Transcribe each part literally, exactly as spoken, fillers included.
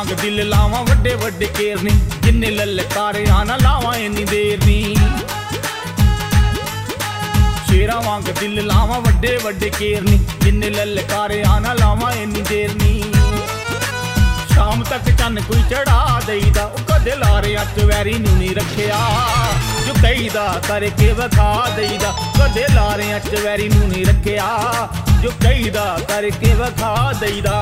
वांग दिल लावां वड्डे वड्डे केर नी, जिन्ने ललकारिया ना लावां इन्नी देर नी। शेरां वांग दिल लावां वड्डे वड्डे केर नी, जिन्ने ललकारिया ना लावां इन्नी देर नी। शाम तक चन्न कोई चढ़ा देईदा, कदे लारियां च वैरी नूं नी रखिया, जो कईदा करके वखा देईदा। कदे लारियां च वैरी नूं नी रखिया, जो कईदा करके वखा देईदा।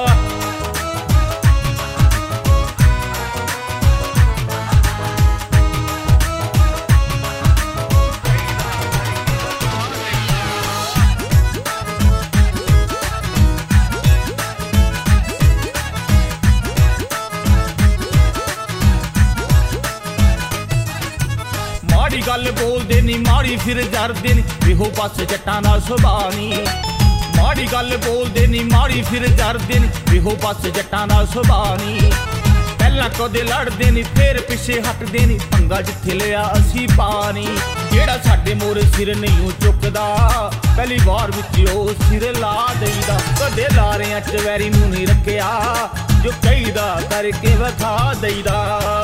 माड़ी गल बोलदे नी, माड़ी फिर जरदे नी, वेहो बस जट्टां दा सुभाऽ नी। माड़ी गल बोलदे नी, माड़ी फिर जरदे नी, वेहो बस जट्टां दा सुभाऽ नी। पहलां कदे लड़दे नी, फिर पिछे हटदे नी, पंगा जिथे लिया असीं पा नी। जेड़ा साडे मोरे सिर नहीं चुकदा, पहली वार विच ओह सिर ला देईदा। कदे लारियां च वैरी नूं नहीं रखिया, जो कईदा करके वखा देईदा।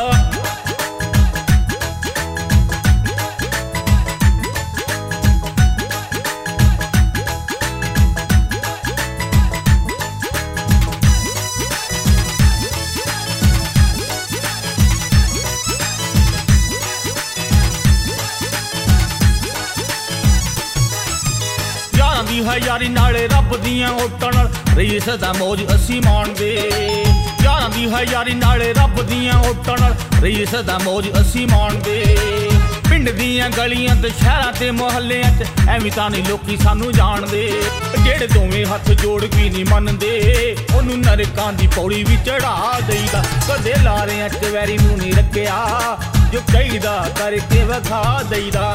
है यारी नाले रब दियां ओटां नाल, रही सदा मौज असी माणदे। यारां दी है यारी नाले रब दियां ओटां नाल, रही सदा मौज असी माणदे। पिंड दियां गलियां ते शहरां ते मुहल्लियां च ऐवें तां नहीं लोकी सानू जाणदे। जेड़े दोवें हत्थ जोड़ भी नहीं मनदे, ओनू नरकां दी पौड़ी भी चढ़ा देईदा। कदे लारियां च वैरी नूं नहीं रखिया, जो कईदा करके वखा देईदा।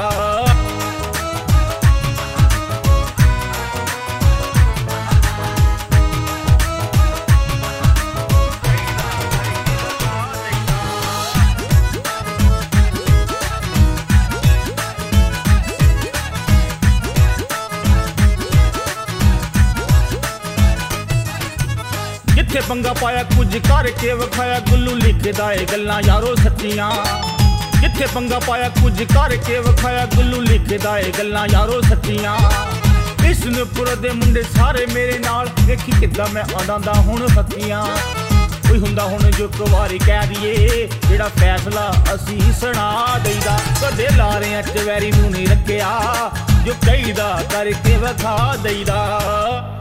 जिथे पंगा पाया कुछ करके वखाया, गुल्लू लिखदा ए गल्लां यारो सच्चियां। जिथे पंगा पाया कुछ करके वखाया, गुल्लू लिखदा ए गल्लां यारो सच्चियां। किशनपुर दे मुंडे सारे मेरे नाल, देखी किद्दां मैं आंदा हुण हत्तियां। कोई हुंदा हुण जो इक वारी कह दईए, जेड़ा फैसला असीं सुणा देईदा। कदे लारियां च वैरी नूं नहीं रखिया, जो कईदा करके वखा देईदा।